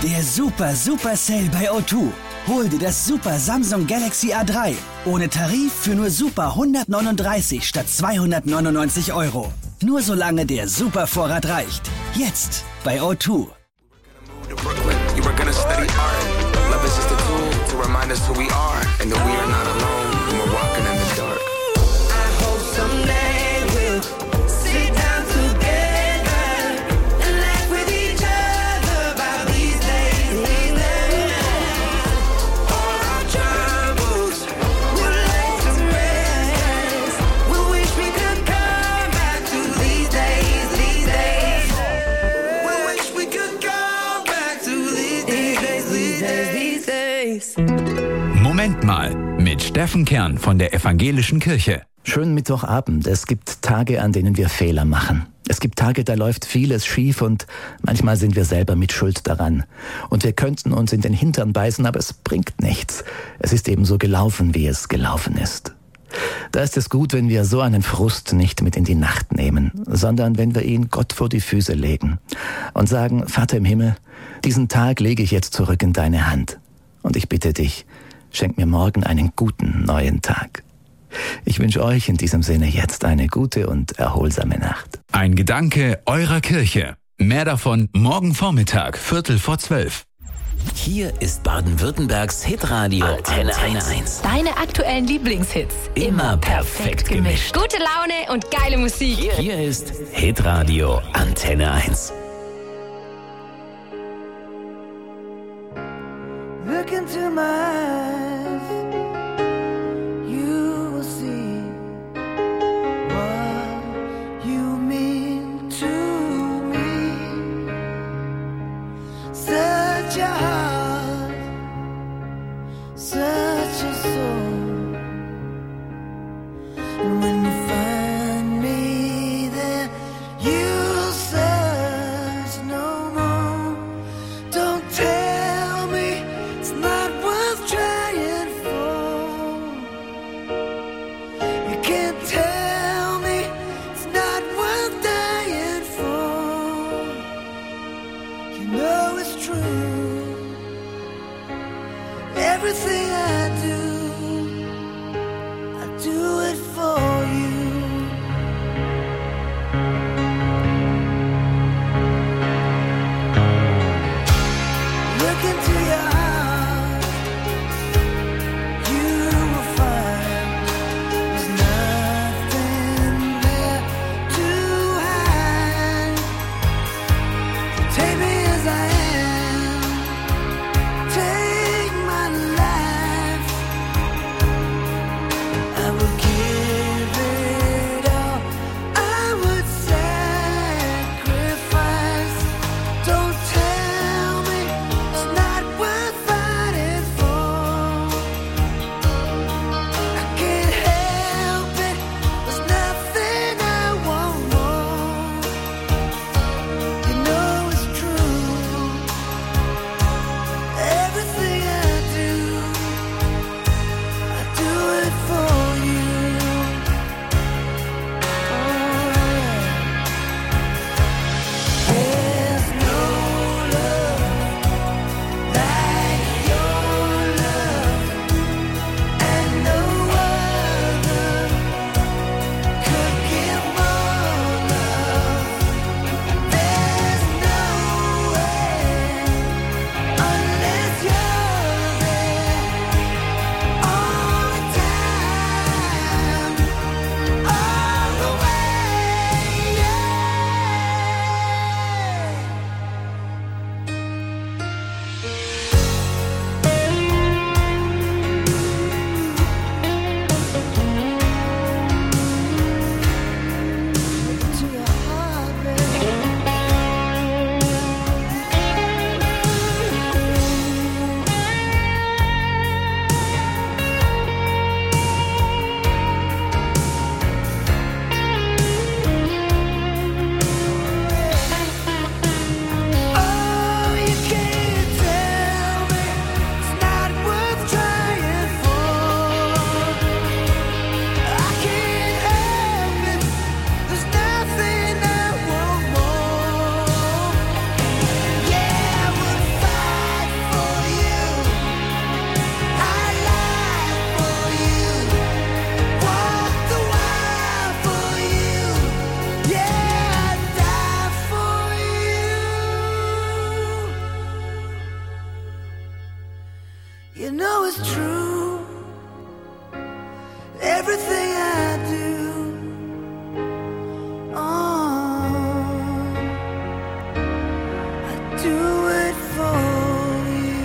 Der Super Sale bei O2. Hol dir das Super Samsung Galaxy A3 ohne Tarif für nur Super 139 statt 299 €. Nur solange der Supervorrat reicht. Jetzt bei O2. Moment mal, mit Steffen Kern von der Evangelischen Kirche. Schönen Mittwochabend. Es gibt Tage, an denen wir Fehler machen. Es gibt Tage, da läuft vieles schief und manchmal sind wir selber mit Schuld daran. Und wir könnten uns in den Hintern beißen, aber es bringt nichts. Es ist eben so gelaufen, wie es gelaufen ist. Da ist es gut, wenn wir so einen Frust nicht mit in die Nacht nehmen, sondern wenn wir ihn Gott vor die Füße legen und sagen, Vater im Himmel, diesen Tag lege ich jetzt zurück in deine Hand. Und ich bitte dich, schenk mir morgen einen guten neuen Tag. Ich wünsche euch in diesem Sinne jetzt eine gute und erholsame Nacht. Ein Gedanke eurer Kirche. Mehr davon morgen Vormittag, 11:45. Hier ist Baden-Württembergs Hitradio Antenne 1. Deine aktuellen Lieblingshits. Immer perfekt gemischt. Gute Laune und geile Musik. Hier ist Hitradio Antenne 1. Look into my eyes, you will see what you mean to me. Such a heart, such a soul. And when you find me there, you'll search no more. Don't tell me it's not worth trying for. You can't tell me it's not worth dying for. You know it's true. Everything I do it for you. Look into your heart, you will find there's nothing there to hide. Take me as I am, take my life. I will give it all, I would sacrifice. Don't tell me it's not worth You know it's true. Everything I do, I do it for you.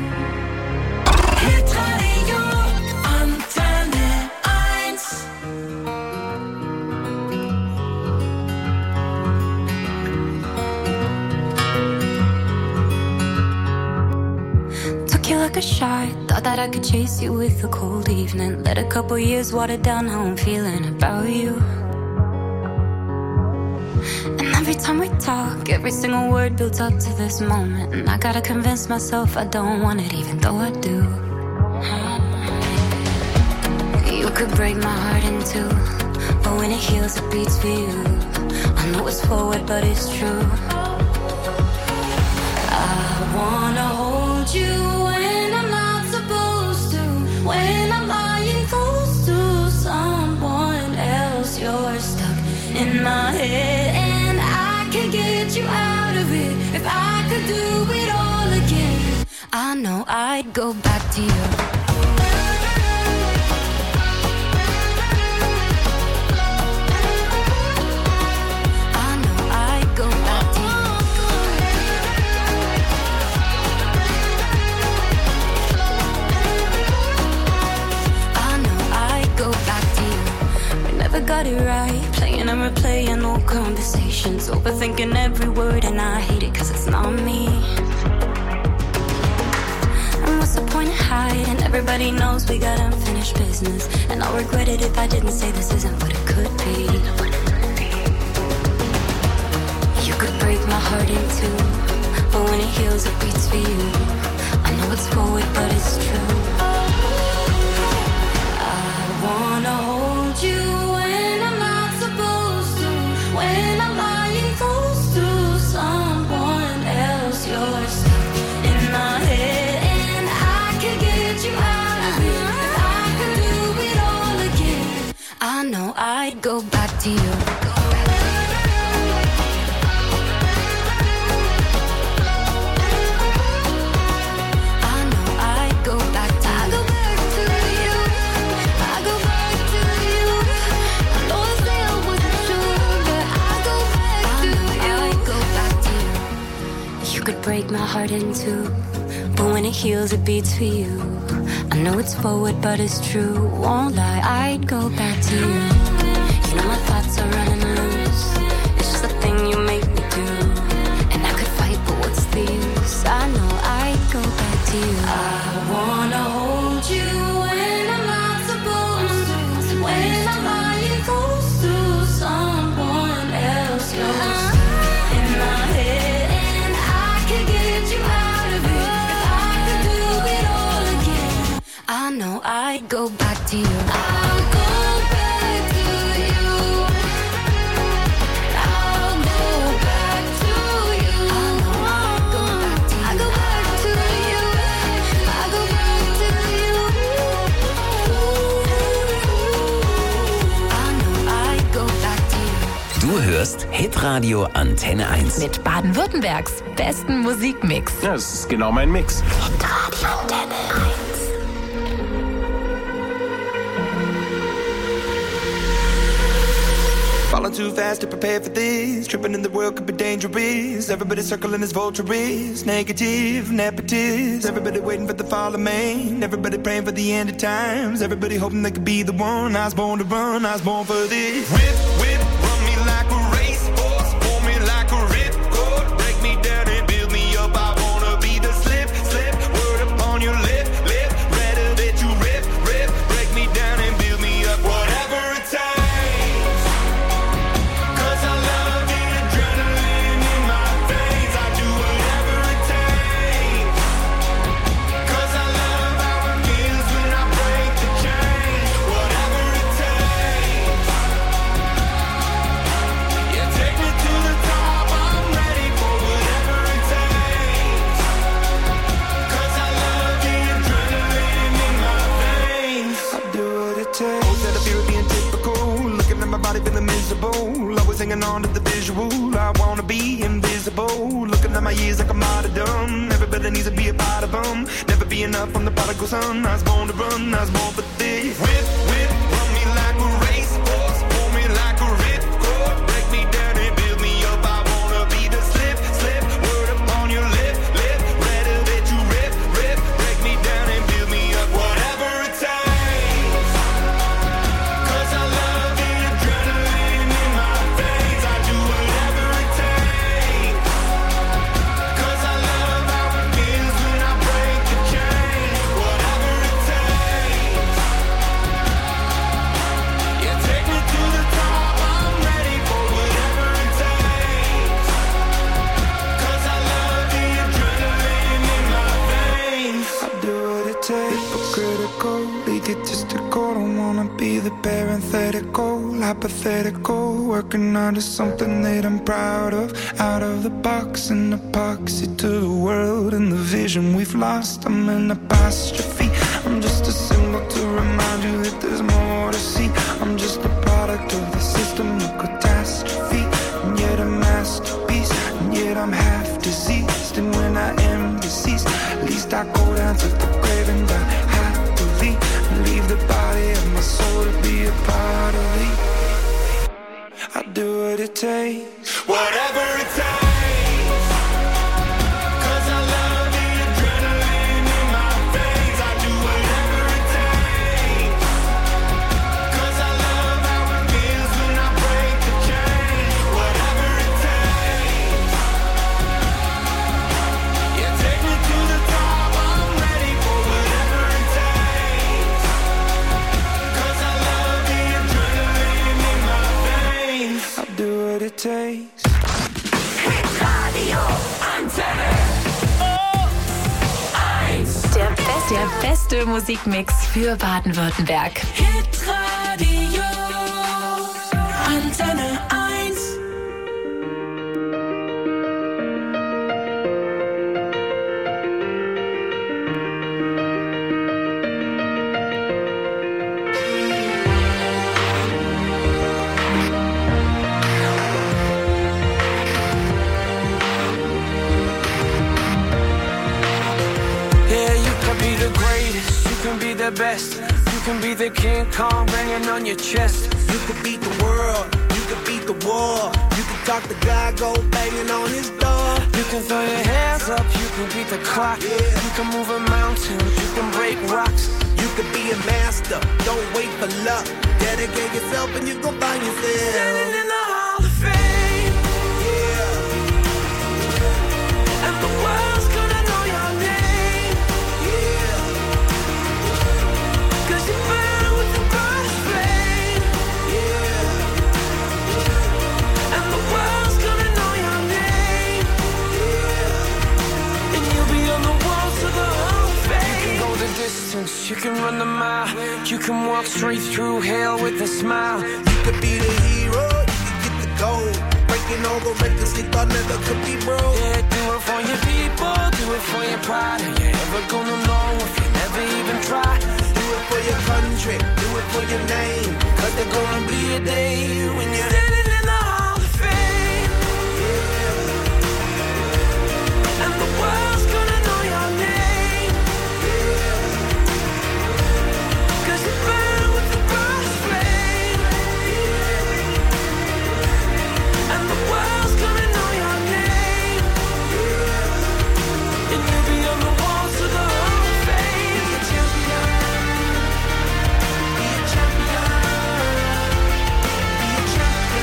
Hitradio Antenne 1. Took you like a shot. Thought that I could chase you with a cold evening. Let a couple years water down how I'm feeling about you. And every time we talk, every single word builds up to this moment. And I gotta convince myself I don't want it, even though I do. You could break my heart in two, but when it heals, it beats for you. I know it's forward, but it's true. I wanna hold you when I'm not supposed to, when I'm lying close to someone else. You're stuck in my head and I can't get you out of it. If I could do it all again, I know I'd go back to you. Got it right, playing and replaying old conversations, overthinking every word, and I hate it cause it's not me. And what's the point of hiding? Everybody knows we got unfinished business, and I'll regret it if I didn't say this isn't what it could be. You could break my heart in two, but when it heals it beats for you. I know it's forward but it's true. I wanna hold you when I'm lying close to someone else. You're stuck in my head and I can't get you out of it. If I could do it all again, I know I'd go back to you. Break my heart in two, but when it heals it beats for you. I know it's forward but it's true. Won't lie, I'd go back to you. You know my thoughts are running loose. It's just a thing you make me do. And I could fight but what's the use? I know I'd go back to you. I wanna hold you when I'm not supposed to, when I'm lying close to someone else. You're in my head. I know I'd go back to you. I'll go back to you. I'll go back to you. I know I'd go back to you. I'll go back to you. I'll go back to you. I know I'd go back to you. Du hörst Hitradio Antenne 1. Mit Baden-Württembergs besten Musikmix. Ja, das ist genau mein Mix. Hitradio Antenne 1. Falling too fast to prepare for this. Tripping in the world could be dangerous. Everybody circling as vultures. Negative, nepotist. Everybody waiting for the fall of man. Everybody praying for the end of times. Everybody hoping they could be the one. I was born to run, I was born for this. Whip, whip, run me like a racehorse. Pull me like a ripcord. Break me down and build me up. I wanna be the slip, slip. Word upon your lip, lip. Rather that you rip, rip. Break me down and build me up. Whatever it takes. Feeling miserable, always hanging on to the visual. I wanna be invisible, looking at my years like a martyrdom. Everybody needs to be a part of them. Never be enough from the prodigal son. I was born to run, I was born for this. Whip, whip, run me like a racehorse, pull me like a ripcord, break me down and build me up. I wanna be the slip, slip, word upon your lip, lip, rather that you rip, rip, break me down and build me up. Whatever it takes, 'cause I love the adrenaline in my veins. I do whatever it takes, 'cause I love how it feels when I break the chains. Whatever it takes, yeah, take me to the top. I'm ready for whatever it takes, 'cause I love the adrenaline in my veins. I do what it takes, but critical, egotistical. Don't wanna be the parenthetical, hypothetical, working onto something that I'm proud of. Out of the box, an epoxy to the world and the vision we've lost. I'm an apostrophe. I'm just a symbol to remind you that there's more to see. I'm just a product of the system of catastrophe, and yet a masterpiece, and yet I'm half diseased. And when I am deceased, at least I go down to the grave and die happily, and leave the body of my soul to be a part of me. I do what it takes, whatever it takes, 'cause I love the adrenaline in my veins. I do whatever it takes, 'cause I love how it feels when I break the chain. Whatever it takes, yeah, take me to the top. I'm ready for whatever it takes, 'cause I love the adrenaline in my veins. I do what it takes. Radio Antenne. Der beste Musikmix für Baden-Württemberg. Hitradio Antenne 1. Yeah, you can be the greatest, you can be the best, you can be the King Kong banging on your chest. You could beat the world, you could beat the war. You could talk to God, go banging on his door. You can throw your hands up, you can beat the clock. You can move a mountain, you can break rocks. You could be a master, don't wait for luck. Dedicate yourself and you gon' find yourself Standing in the Hall of Fame, yeah, and the world's gonna know your name, yeah, 'cause you burn with the brightest flame, yeah, and the world's gonna know your name, and you'll be on the walls of the Hall of Fame. You can go the distance, you can run the mile, you can walk straight through hell with a smile. You could be the hero, you could get the gold. Breaking all the records they thought never could be broke. Yeah, do it for your people, do it for your pride. Are you ever gonna know if you never even try? Do it for your country, do it for your name. 'Cause there's gonna be a day when you're Standing in the Hall of Fame, and the world's gonna know your name, 'cause you burn with the brightest flame, and the world's gonna know your name, and you'll be on the walls of the Hall of Fame. Be a champion, be a champion, be a champion.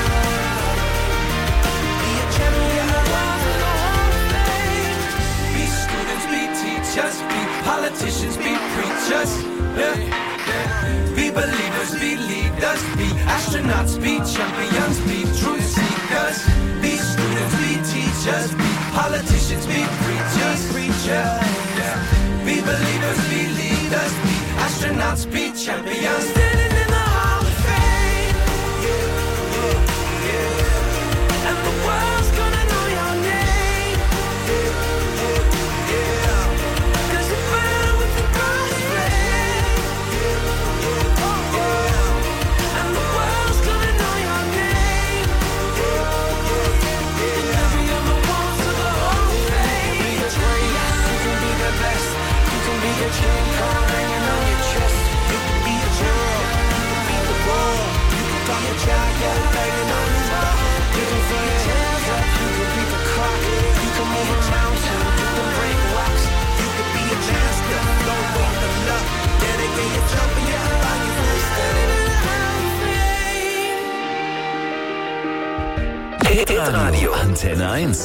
Hitradio Antenne 1.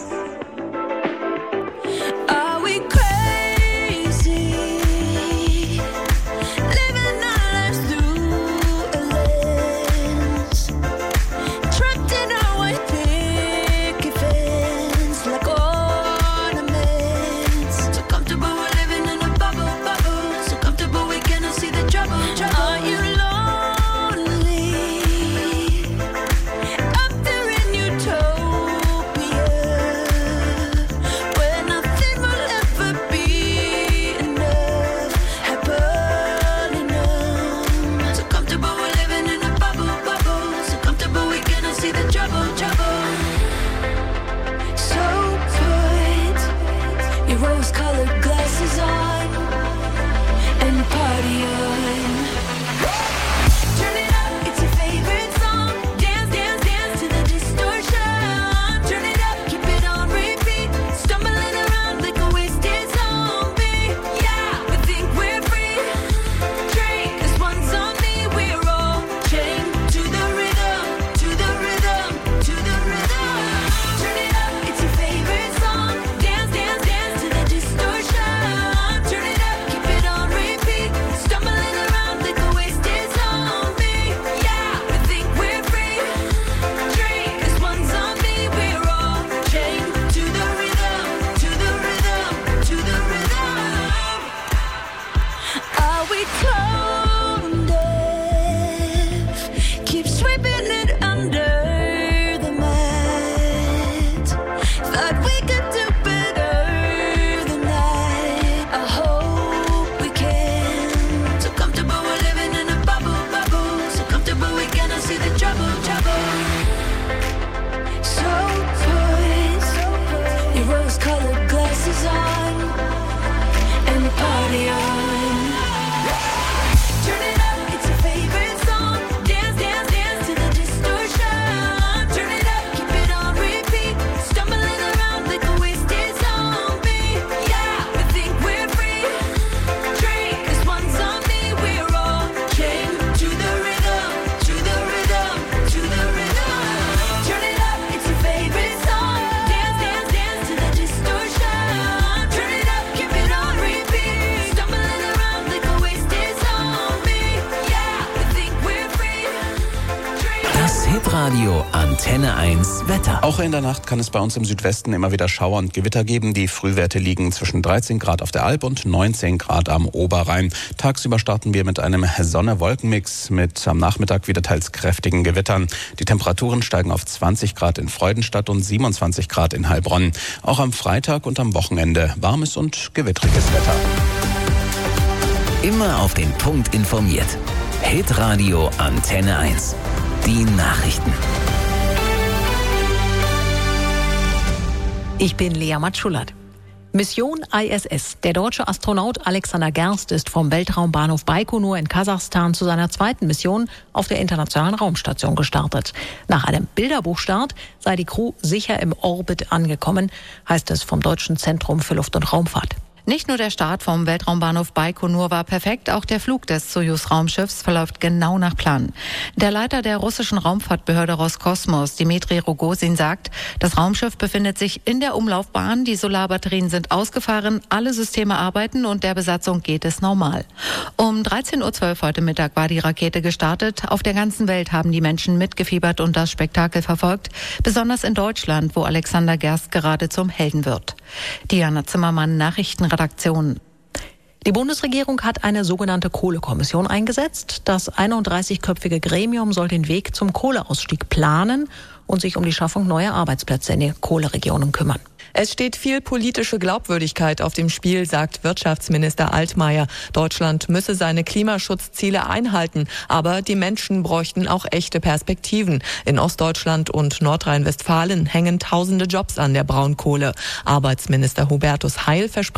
Rose-colored glasses on and party on. Turn it up, it's your favorite song. Dance, dance, dance to the distortion. Turn it up, keep it on repeat. Stumbling around like a wasted zombie. Yeah, we think we're free. Drink, this one's on me. We're all chained to the rhythm, to the rhythm, to the rhythm. Turn it up, it's your favorite song. Dance, dance, dance to the distortion. Turn it up, keep it on repeat. Stumbling around like a wasted zombie. Yeah, we think we're free. Drink, this one's on me. We're all chained to the rhythm, to the rhythm, to the rhythm. Are we tone deaf? Keep sweeping it under the mat. Thought we could do better than that. I hope we can. So comfortable we're living in a bubble, bubble. So comfortable we cannot see the trouble, trouble. So put your rose-colored glasses on and party on. Turn it up, it's your favorite song. Dance, dance, dance to the distortion. Turn it up, keep it on repeat. Stumbling around like a wasted zombie. Yeah, we think we're free. Drink, this one's on me. We're all chained to the rhythm, to the rhythm, to the rhythm. Turn it up, it's your favorite song. Dance, dance, dance to the distortion. Turn it up, keep it on repeat. Stumbling around like a wasted zombie. Yeah, we think we're free. Das Hitradio Antenne 1 Wetter. Auch in der Nacht kann es bei uns im Südwesten immer wieder Schauer und Gewitter geben. Die Frühwerte liegen zwischen 13 Grad auf der Alp und 19 Grad am Oberrhein. Tagsüber starten wir mit einem Sonne-Wolken-Mix mit am Nachmittag wieder teils kräftigen Gewittern. Die Temperaturen steigen auf 20 Grad in Freudenstadt und 27 Grad in Heilbronn. Auch am Freitag und am Wochenende warmes und gewittriges Wetter. Immer auf den Punkt informiert. Hitradio Antenne 1. Die Nachrichten. Ich bin Lea Matschullat. Mission ISS. Der deutsche Astronaut Alexander Gerst ist vom Weltraumbahnhof Baikonur in Kasachstan zu seiner zweiten Mission auf der Internationalen Raumstation gestartet. Nach einem Bilderbuchstart sei die Crew sicher im Orbit angekommen, heißt es vom Deutschen Zentrum für Luft- und Raumfahrt. Nicht nur der Start vom Weltraumbahnhof Baikonur war perfekt, auch der Flug des Sojus-Raumschiffs verläuft genau nach Plan. Der Leiter der russischen Raumfahrtbehörde Roskosmos, Dmitri Rogozin, sagt, das Raumschiff befindet sich in der Umlaufbahn, die Solarbatterien sind ausgefahren, alle Systeme arbeiten und der Besatzung geht es normal. Um 13.12 Uhr heute Mittag war die Rakete gestartet. Auf der ganzen Welt haben die Menschen mitgefiebert und das Spektakel verfolgt, besonders in Deutschland, wo Alexander Gerst gerade zum Helden wird. Diana Zimmermann, Nachrichtenredaktion. Die Bundesregierung hat eine sogenannte Kohlekommission eingesetzt. Das 31-köpfige Gremium soll den Weg zum Kohleausstieg planen und sich um die Schaffung neuer Arbeitsplätze in den Kohleregionen kümmern. Es steht viel politische Glaubwürdigkeit auf dem Spiel, sagt Wirtschaftsminister Altmaier. Deutschland müsse seine Klimaschutzziele einhalten, aber die Menschen bräuchten auch echte Perspektiven. In Ostdeutschland und Nordrhein-Westfalen hängen tausende Jobs an der Braunkohle. Arbeitsminister Hubertus Heil verspricht